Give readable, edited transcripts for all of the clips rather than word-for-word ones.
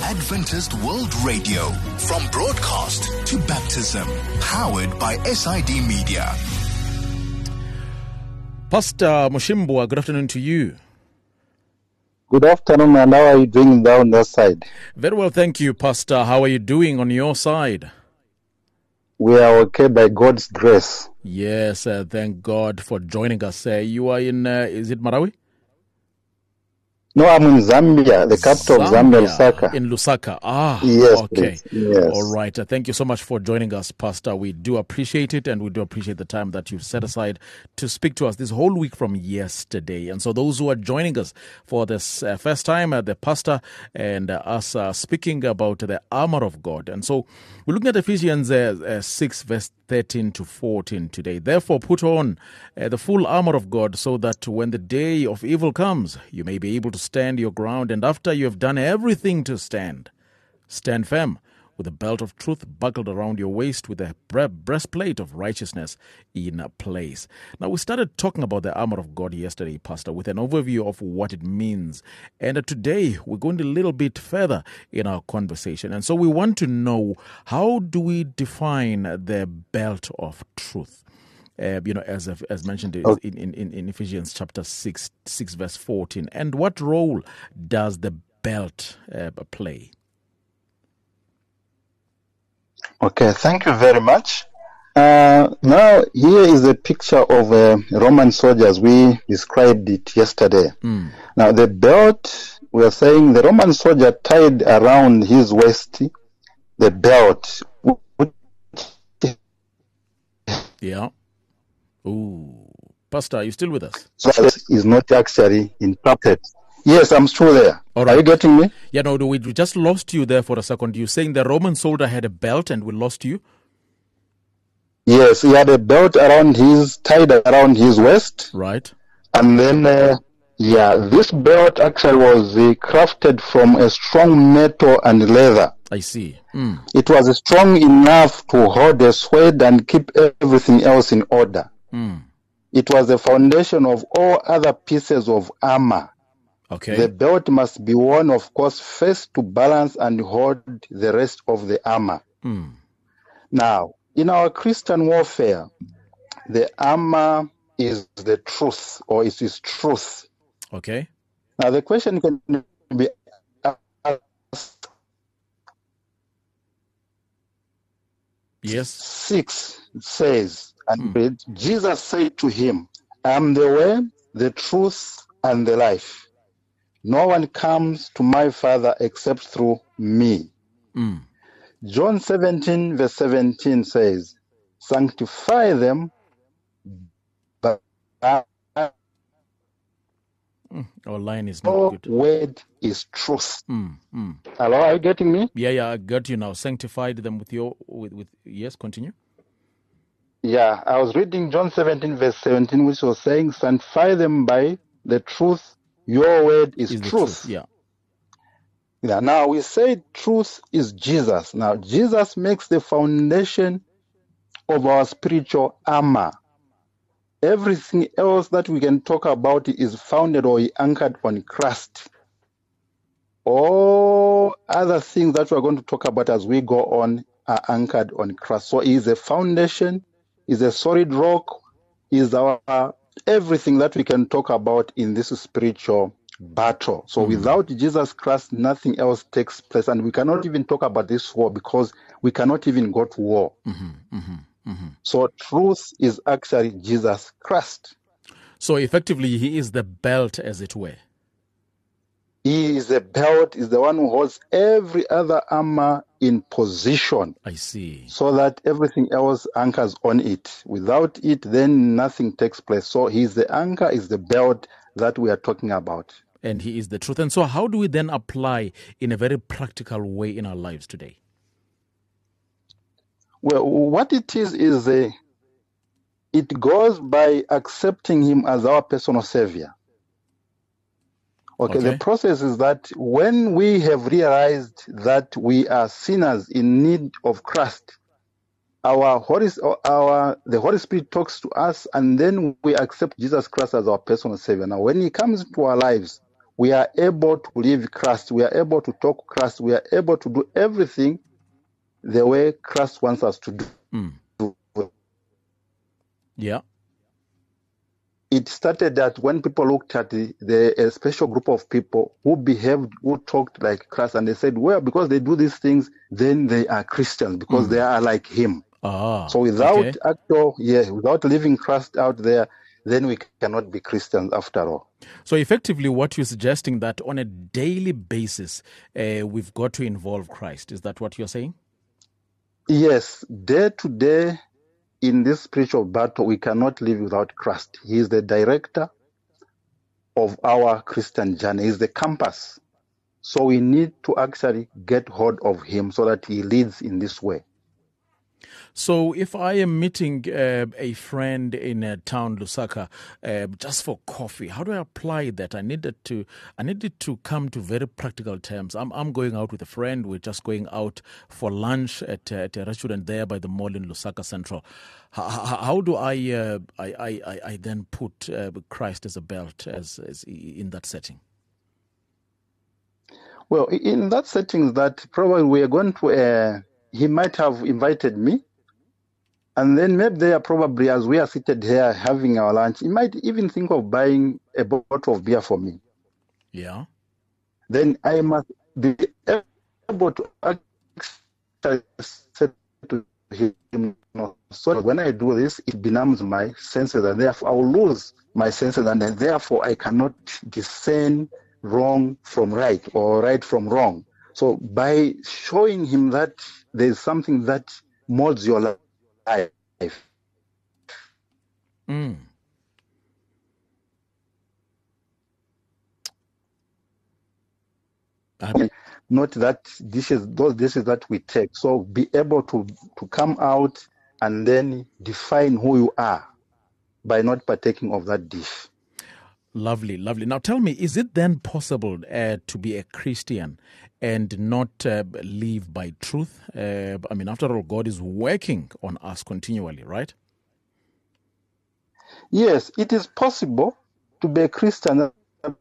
Adventist World Radio, from broadcast to baptism, powered by SID Media. Pastor Mushimbwa, good afternoon to you. Good afternoon, and how are you doing down that side? Very well, thank you, Pastor. How are you doing on your side? We are okay by God's grace. Yes, thank God for joining us. You are in, is it Marawi? No, I'm in Zambia, the capital of Zambia, Lusaka. In Lusaka. Yes, okay. Yes. All right. Thank you so much for joining us, Pastor. We do appreciate it, and we do appreciate the time that you've set aside to speak to us this whole week from yesterday. And so those who are joining us for this first time, the Pastor and us speaking about the armor of God. And so we're looking at Ephesians 6, verse 13 to 14 today. Therefore, put on the full armor of God, so that when the day of evil comes, you may be able to stand your ground, and after you have done everything to stand, stand firm with a belt of truth buckled around your waist, with a breastplate of righteousness in place. Now, we started talking about the armor of God yesterday, Pastor, with an overview of what it means. And today, we're going a little bit further in our conversation. And so we want to know, how do we define the belt of truth? As mentioned in Ephesians chapter 6, verse 14. And what role does the belt play? Okay, thank you very much. Now, here is a picture of Roman soldiers. We described it yesterday. Now, the belt, we are saying the Roman soldier tied around his waist the belt. Yeah. Ooh. Pastor, are you still with us? So this is not actually interpreted. Yes, I'm still there. All right. Are you getting me? Yeah, no, we just lost you there for a second. You're saying the Roman soldier had a belt and we lost you? Yes, he had a belt tied around his waist. Right. And then, this belt actually was crafted from a strong metal and leather. I see. It was strong enough to hold a sword and keep everything else in order. It was the foundation of all other pieces of armor. Okay. The belt must be worn, of course, first to balance and hold the rest of the armor. Now, in our Christian warfare, the armor is the truth, or it is truth. Okay. Now, the question can be asked. Yes. 6 says, and Jesus said to him, I am the way, the truth, and the life. No one comes to my Father except through me. John 17, verse 17 says, sanctify them by our line is not good. Word is truth. Hello, are you getting me? Yeah, I got you now. Sanctified them with yes, continue. Yeah, I was reading John 17, verse 17, which was saying, sanctify them by the truth. Your word is truth. Yeah. Now we say truth is Jesus. Now Jesus makes the foundation of our spiritual armor. Everything else that we can talk about is founded or anchored on Christ. All other things that we're going to talk about as we go on are anchored on Christ. So he is a foundation, is a solid rock, is our everything that we can talk about in this spiritual battle. So without Jesus Christ, nothing else takes place. And we cannot even talk about this war because we cannot even go to war. So truth is actually Jesus Christ. So effectively, he is the belt, as it were. He is the belt, is the one who holds every other armor in position. I see. So that everything else anchors on it. Without it, then nothing takes place. So he is the anchor, is the belt that we are talking about. And he is the truth. And so how do we then apply in a very practical way in our lives today? Well, what it is it goes by accepting him as our personal savior. Okay, the process is that when we have realized that we are sinners in need of Christ, the Holy Spirit talks to us, and then we accept Jesus Christ as our personal Savior. Now, when He comes into our lives, we are able to live Christ, we are able to talk Christ, we are able to do everything the way Christ wants us to do. Yeah. It started that when people looked at a special group of people who behaved, who talked like Christ, and they said, well, because they do these things, then they are Christians, because they are like him. So without without living Christ out there, then we cannot be Christians after all. So effectively what you're suggesting, that on a daily basis, we've got to involve Christ. Is that what you're saying? Yes, day to day in this spiritual battle, we cannot live without Christ. He is the director of our Christian journey. He is the compass. So we need to actually get hold of him so that he leads in this way. So if I am meeting a friend in a town, Lusaka, just for coffee, how do I apply that? I needed to come to very practical terms. I'm going out with a friend. We're just going out for lunch at a restaurant there by the mall in Lusaka Central. How do I then put Christ as a belt as in that setting? Well, in that setting, that probably we are going to. He might have invited me. And then maybe they are probably, as we are seated here having our lunch, he might even think of buying a bottle of beer for me. Yeah. Then I must be able to actually say to him, so when I do this, it benumbs my senses, and therefore I will lose my senses, and therefore I cannot discern wrong from right or right from wrong. So by showing him that there's something that molds your life, not that those dishes that we take. So be able to come out and then define who you are by not partaking of that dish. Lovely, lovely. Now tell me, is it then possible to be a Christian and not live by truth? I mean, after all, God is working on us continually, right? Yes, it is possible to be a Christian.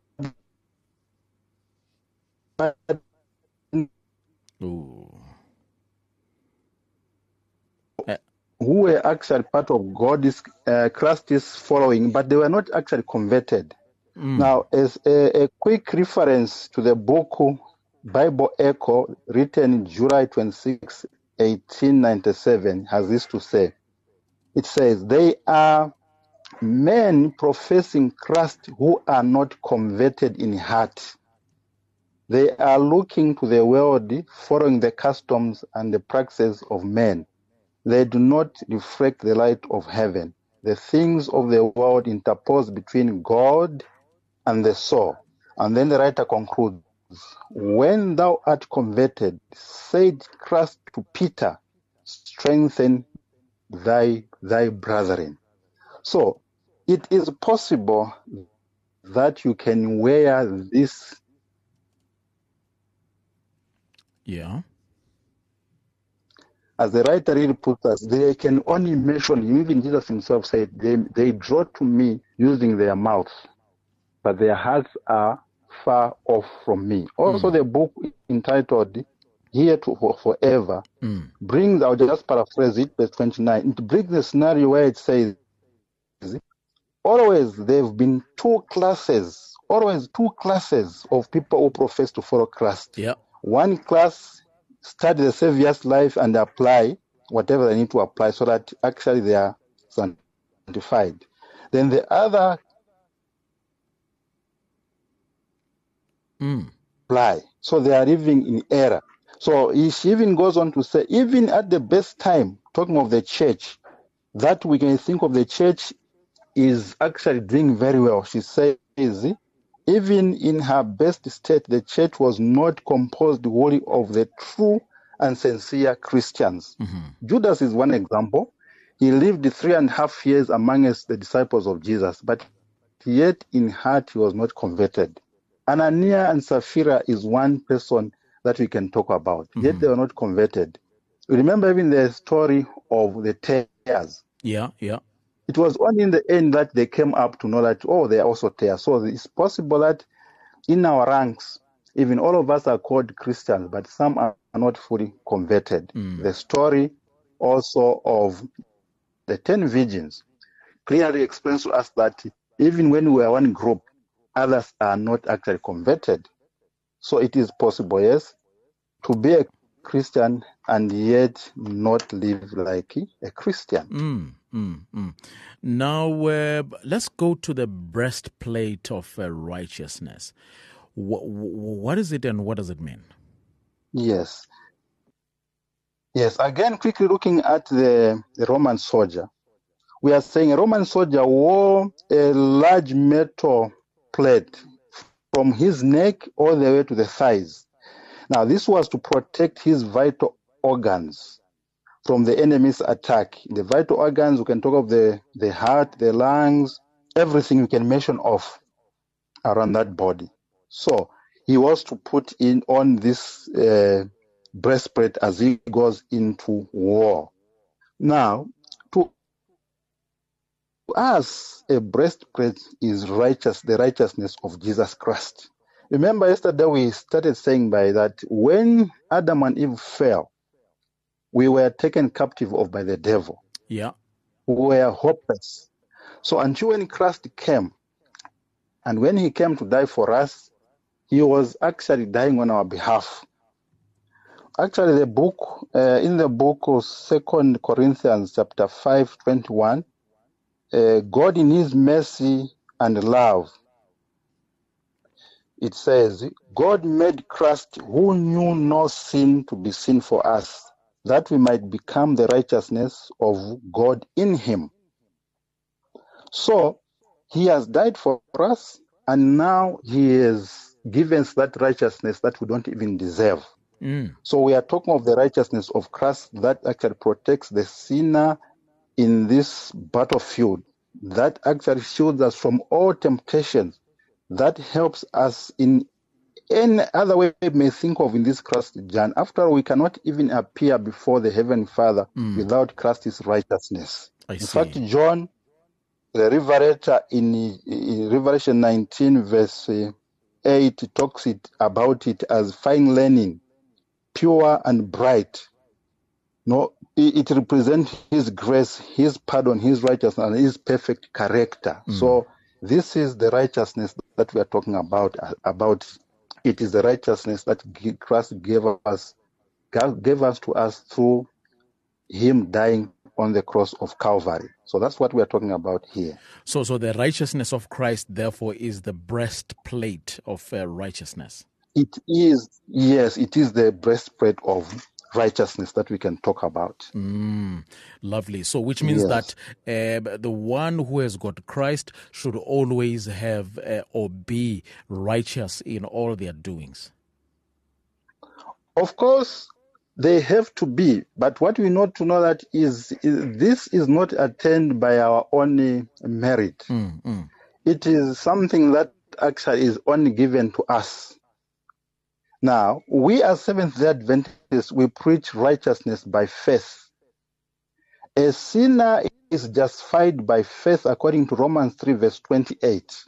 Who were actually part of God's Christ's following, but they were not actually converted. Now, as a quick reference to the book Bible Echo, written July 26, 1897, has this to say. It says, they are men professing Christ who are not converted in heart. They are looking to the world, following the customs and the practices of men. They do not reflect the light of heaven. The things of the world interpose between God and the soul. And then the writer concludes, when thou art converted, said Christ to Peter, strengthen thy brethren. So it is possible that you can wear this. Yeah. As the writer really puts us, they can only mention, even Jesus himself said, they draw to me using their mouths, but their hearts are far off from me. Also, the book entitled Here to Forever brings, I'll just paraphrase it, verse 29, it brings the scenario where it says, always there have been two classes of people who profess to follow Christ. Yeah. One class study the Savior's life and apply whatever they need to apply so that actually they are sanctified. Then the other apply. So they are living in error. So she even goes on to say, even at the best time, talking of the church, that we can think of the church is actually doing very well. She says, even in her best state, the church was not composed wholly of the true and sincere Christians. Judas is one example. He lived 3.5 years amongst the disciples of Jesus, but yet in heart he was not converted. Ananias and Sapphira is one person that we can talk about, yet they were not converted. Remember even the story of the tares. Yeah. It was only in the end that they came up to know that, they are also tares. So it's possible that in our ranks, even all of us are called Christians, but some are not fully converted. The story also of the 10 virgins clearly explains to us that even when we are one group, others are not actually converted. So it is possible, yes, to be a Christian and yet not live like a Christian. Now, let's go to the breastplate of righteousness. What is it and what does it mean? Yes. Again, quickly looking at the Roman soldier, we are saying a Roman soldier wore a large metal plate from his neck all the way to the thighs. Now, this was to protect his vital organs from the enemy's attack. The vital organs, we can talk of the heart, the lungs, everything you can mention of around that body. So he was to put on this breastplate as he goes into war. Now, to us, a breastplate is the righteousness of Jesus Christ. Remember yesterday we started saying by that when Adam and Eve fell, we were taken captive by the devil. Yeah. We were hopeless. So until when Christ came, and when he came to die for us, he was actually dying on our behalf. Actually, in the book of 2 Corinthians chapter 5:21, God in his mercy and love, it says, God made Christ who knew no sin to be sin for us, that we might become the righteousness of God in him. So he has died for us, and now he has given us that righteousness that we don't even deserve. So we are talking of the righteousness of Christ that actually protects the sinner in this battlefield, that actually shields us from all temptations, that helps us in any other way we may think of in this Christ journey. After all, we cannot even appear before the Heavenly Father without Christ's righteousness. In fact, John, the Revelator, in Revelation 19, verse 8, talks about it as fine linen, pure and bright. No, it represents his grace, his pardon, his righteousness, and his perfect character. So this is the righteousness that we are talking about. It is the righteousness that Christ gave us to us through him dying on the cross of Calvary. So that's what we are talking about here. So the righteousness of Christ, therefore, is the breastplate of righteousness. It is the breastplate of righteousness that we can talk about. Lovely. So which means that the one who has got Christ should always have or be righteous in all their doings. Of course, they have to be, but what we need to know that is this is not attained by our own merit. It is something that actually is only given to us. Now, we as Seventh-day Adventists, we preach righteousness by faith. A sinner is justified by faith according to Romans 3 verse 28.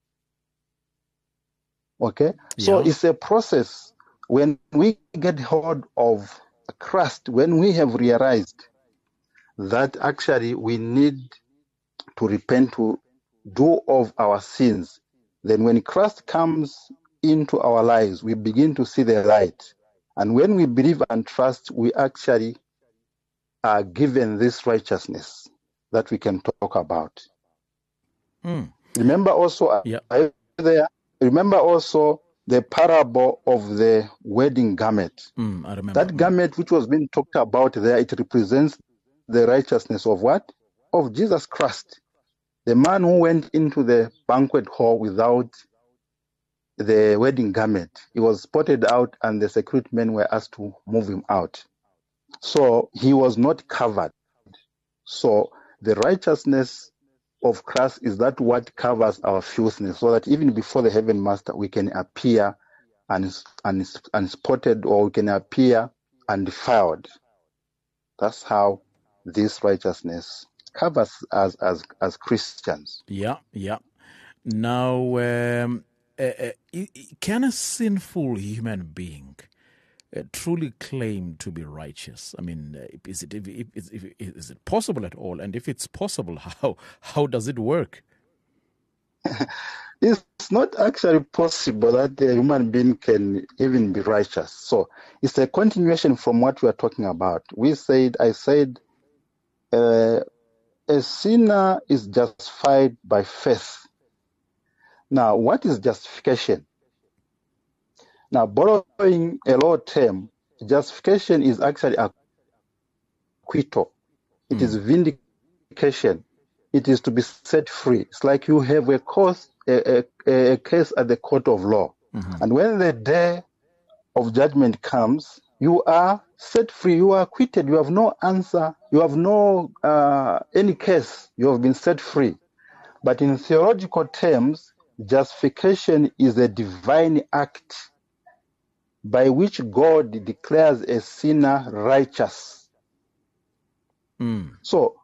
Okay? So it's a process. When we get hold of Christ, when we have realized that actually we need to repent, to do of our sins, then when Christ comes into our lives, we begin to see the light. And when we believe and trust, we actually are given this righteousness that we can talk about. Remember also, remember also the parable of the wedding garment. I remember. That garment which was being talked about there, it represents the righteousness of what? Of Jesus Christ. The man who went into the banquet hall without the wedding garment. He was spotted out and the security men were asked to move him out. So he was not covered. So the righteousness of Christ is that what covers our filthiness, so that even before the Heaven Master we can appear unspotted, or we can appear undefiled. That's how this righteousness covers us as Christians. Yeah. Now, can a sinful human being truly claim to be righteous? I mean, is it possible at all? And if it's possible, how does it work? It's not actually possible that a human being can even be righteous. So it's a continuation from what we are talking about. I said, a sinner is justified by faith. Now, what is justification? Now, borrowing a law term, justification is actually acquittal. It is vindication. It is to be set free. It's like you have a case at the court of law. Mm-hmm. And when the day of judgment comes, you are set free. You are acquitted. You have no answer. You have no any case. You have been set free. But in theological terms, justification is a divine act by which God declares a sinner righteous. So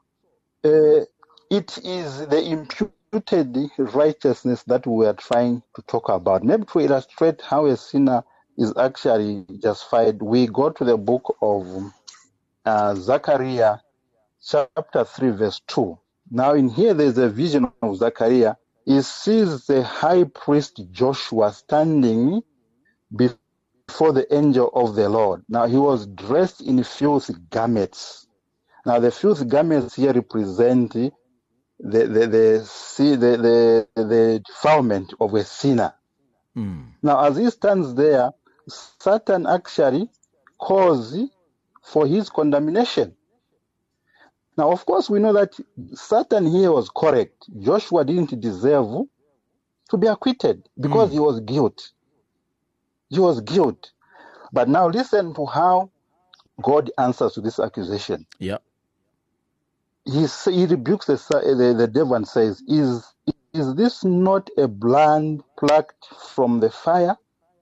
it is the imputed righteousness that we are trying to talk about. Maybe to illustrate how a sinner is actually justified, we go to the book of Zechariah, chapter 3, verse 2. Now in here there's a vision of Zechariah. He sees the high priest Joshua standing before the angel of the Lord. Now he was dressed in filthy garments. Now the filthy garments here represent the defilement of a sinner. Now as he stands there, Satan actually calls for his condemnation. Now, of course, we know that Satan here was correct. Joshua didn't deserve to be acquitted because he was guilty. He was guilty. But now listen to how God answers to this accusation. Yeah. He rebukes the devil and says, Is this not a brand plucked from the fire?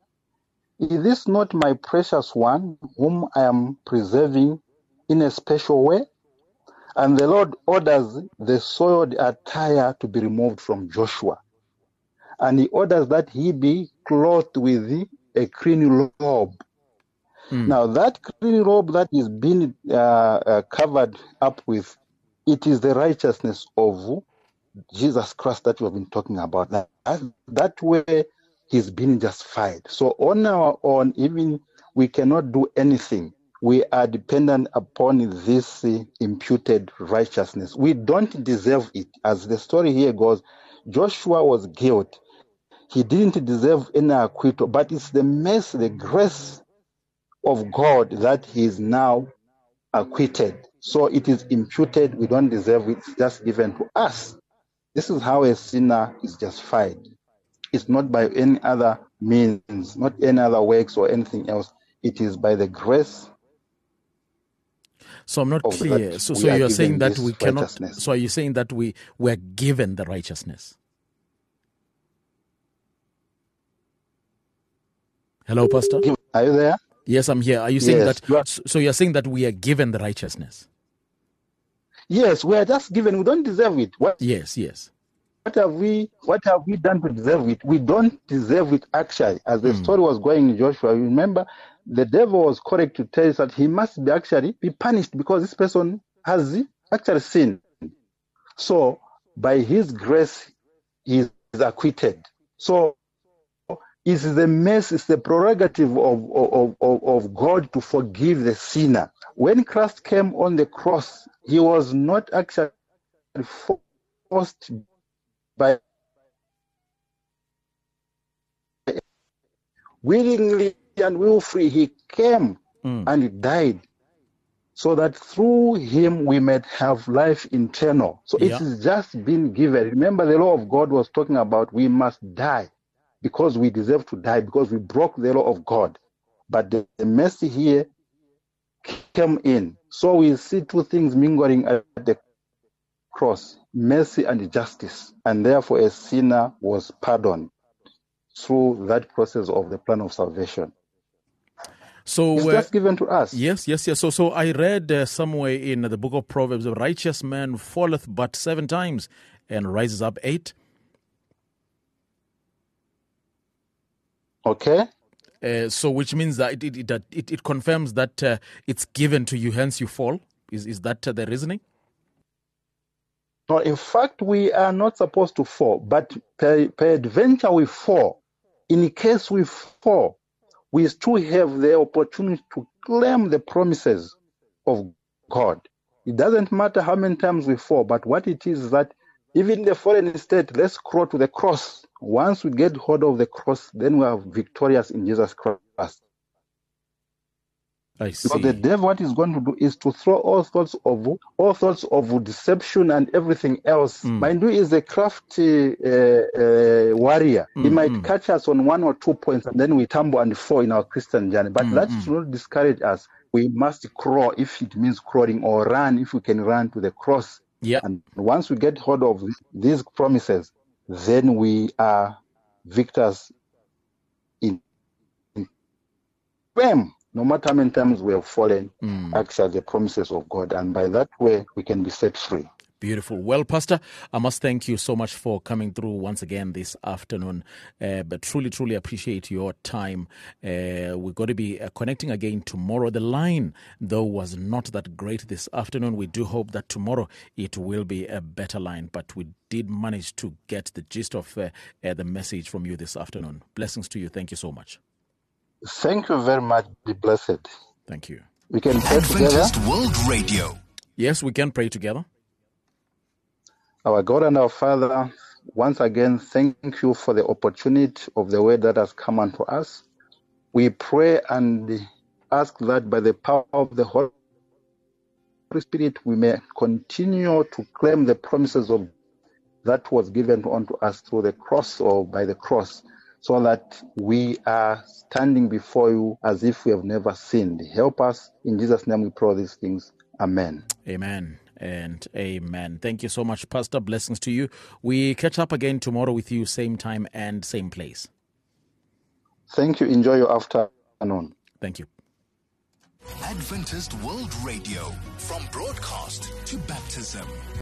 Is this not my precious one, whom I am preserving in a special way? And the Lord orders the soiled attire to be removed from Joshua. And he orders that he be clothed with a clean robe. Now, that clean robe that is being covered up with, it is the righteousness of Jesus Christ that we have been talking about. That way, he's been justified. So on our own, even we cannot do anything. We are dependent upon this imputed righteousness. We don't deserve it. As the story here goes, Joshua was guilty. He didn't deserve any acquittal, but it's the mercy, the grace of God that he is now acquitted. So it is imputed. We don't deserve it. It's just given to us. This is how a sinner is justified. It's not by any other means, not any other works or anything else. It is by the grace. So I'm not clear. So you're saying that we cannot. So are you saying that we were given the righteousness? Hello, Pastor. Are you there? Yes, I'm here. Are you saying that? So you're saying that we are given the righteousness? Yes, we are just given. We don't deserve it. Yes. What have we done to deserve it? We don't deserve it, actually. As the story was going in Joshua, you remember, the devil was correct to tell us that he must be actually be punished because this person has actually sinned. So, by his grace, he is acquitted. So, it's the mercy, it's the prerogative of God to forgive the sinner. When Christ came on the cross, he was not actually forced by willingly and willfully. He came and he died so that through him we might have life eternal. So it is just been given. Remember, the law of God was talking about we must die because we deserve to die, because we broke the law of God. But the mercy here came in. So we see two things mingling at the cross, mercy and justice. And therefore a sinner was pardoned through that process of the plan of salvation. So it's just given to us. Yes. So I read somewhere in the book of Proverbs, a righteous man falleth but 7 times and rises up 8. Okay? So which means that it confirms that it's given to you, hence you fall? Is that the reasoning? No, in fact, we are not supposed to fall, but peradventure we fall. In case we fall, we still have the opportunity to claim the promises of God. It doesn't matter how many times we fall, but what it is that even in the fallen state, let's crawl to the cross. Once we get hold of the cross, then we are victorious in Jesus Christ. I see. Because the devil, what he's going to do is to throw all sorts of deception and everything else. Mind you, is a crafty warrior. He might catch us on 1 or 2 points, and then we tumble and fall in our Christian journey. But that should not discourage us. We must crawl if it means crawling, or run if we can run to the cross. Yeah. And once we get hold of these promises, then we are victors in fame. No matter how many times we have fallen, actually the promises of God. And by that way, we can be set free. Beautiful. Well, Pastor, I must thank you so much for coming through once again this afternoon. But truly appreciate your time. We're going to be connecting again tomorrow. The line, though, was not that great this afternoon. We do hope that tomorrow it will be a better line. But we did manage to get the gist of the message from you this afternoon. Blessings to you. Thank you so much. Thank you very much. Be blessed. Thank you. We can pray together. Adventist World Radio. Yes, we can pray together. Our God and our Father, once again, thank you for the opportunity of the word that has come unto us. We pray and ask that by the power of the Holy Spirit, we may continue to claim the promises of that was given unto us through the cross or by the cross, so that we are standing before you as if we have never sinned. Help us. In Jesus' name we pray all these things. Amen. Amen and amen. Thank you so much, Pastor. Blessings to you. We catch up again tomorrow with you, same time and same place. Thank you. Enjoy your afternoon. Thank you. Adventist World Radio, from broadcast to baptism.